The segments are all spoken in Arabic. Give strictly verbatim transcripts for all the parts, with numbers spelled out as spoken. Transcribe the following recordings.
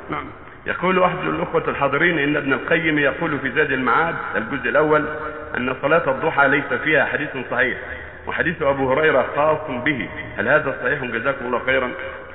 نعم. يقول أحد الأخوة الحاضرين إن ابن القيم يقول في زاد المعاد الجزء الأول أن صلاة الضحى ليس فيها حديث صحيح، وحديث أبو هريرة خاص به، هل هذا صحيح؟ جزاكم الله خيرا.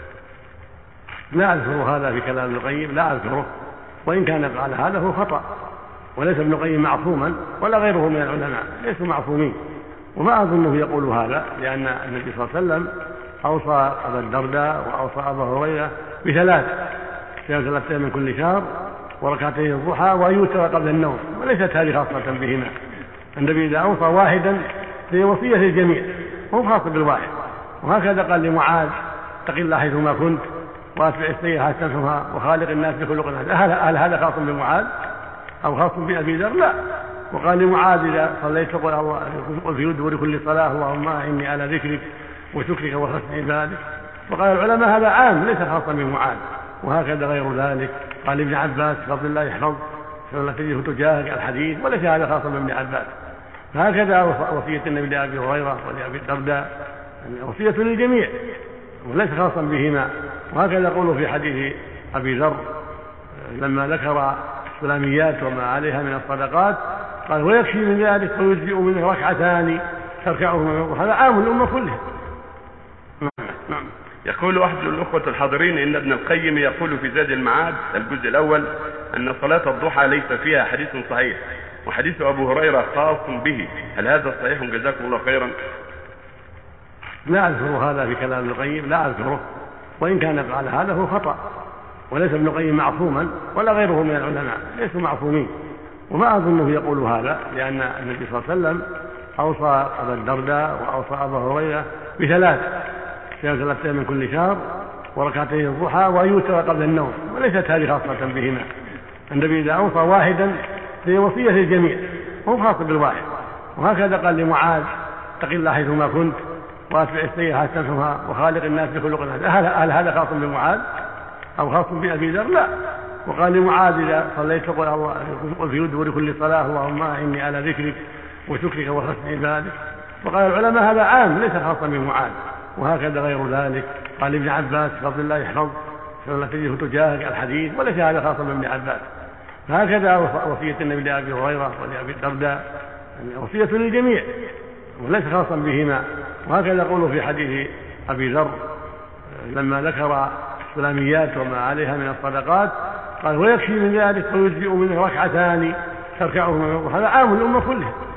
لا أذكر هذا في كلام ابن القيم، لا أذكره، وإن كان قال هذا هو خطأ، وليس ابن القيم معصوما ولا غيره من العلماء ليسوا معصومين، وما أظنه يقول هذا، لأن النبي صلى الله عليه وسلم أوصى أبا الدرداء وأوصى أبا هريرة بثلاث ثلاثة من كل شهر وركعتين الضحى ويوتر قبل النوم، وليست هذه خاصة بهما. النبي إذا أوصى واحدا هي وصية للجميع، هو خاص بالواحد. وهكذا قال لمعاذ: اتق الله حيثما كنت واتبع السيئة حسنها وخالق الناس بخلق حسن. هل هذا خاص بمعاذ أو خاص بأبي ذر؟ لا. وقال لمعاذ: إذا صليت فقل في دبر كل صلاة اللهم إني على ذكرك وشكرك وحسن عبادك. وقال العلماء هذا عام ليس خاصا بمعاذ. وهكذا غير ذلك قال ابن عباس: فضل الله يحفظ فلا تجده تجاهك الحديث، وليس هذا خاصا بابن عباس. هكذا وصية النبي لأبي هريرة ولأبي الدرداء وصية للجميع وليس خاصا بهما. وهكذا يقول في حديث أبي ذر لما ذكر السلاميات وما عليها من الصدقات قال: ويكفي من ذلك ويجزئ منه ركعتان تركعهما، وهذا عام الأمة كلها. نعم. يقول أحد الأخوة الحاضرين إن ابن القيم يقول في زاد المعاد الجزء الأول أن صلاة الضحى ليس فيها حديث صحيح، وحديث أبو هريرة خاص به، هل هذا صحيح؟ جزاكم الله خيرا. لا أذكر هذا في كلام ابن القيم، لا أذكره، وإن كان قال هذا هو خطأ، وليس ابن القيم معصوما ولا غيره من العلماء ليسوا معصومين، وما أظنه يقول هذا، لأن النبي صلى الله عليه وسلم أوصى أبا الدرداء وأوصى أبا هريرة بثلاث ثلاثة من كل شهر وركعتين الضحى ويوتر قبل النوم، وليست هذه خاصة بهما. النبي إذا أوصى واحدا هي وصية للجميع، هو خاص بالواحد. وهكذا قال لمعاذ: اتق الله حيثما كنت واتبع السيئة حسنها وخالق الناس بخلق حسن. هل هذا خاص بمعاذ أو خاص بأبي ذر؟ لا. وقال لمعاذ: إذا صليت فقل في دبر كل صلاة اللهم إني على ذكرك وشكرك وحسن عبادك. وقال العلماء هذا عام ليس خاصا بمعاذ. وهكذا غير ذلك قال ابن عباس: فضل الله يحفظ فلا تجده تجاهك الحديث، وليس هذا خاصا بابن عباس. هكذا وصية النبي لأبي هريرة ولأبي الدرداء وصية للجميع وليس خاصا بهما. وهكذا يقول في حديث أبي ذر لما ذكر السلاميات وما عليها من الصدقات قال: ويكفي من ذلك ويجزئ منه ركعتان تركعهما، وهذا عام الأمة كلها.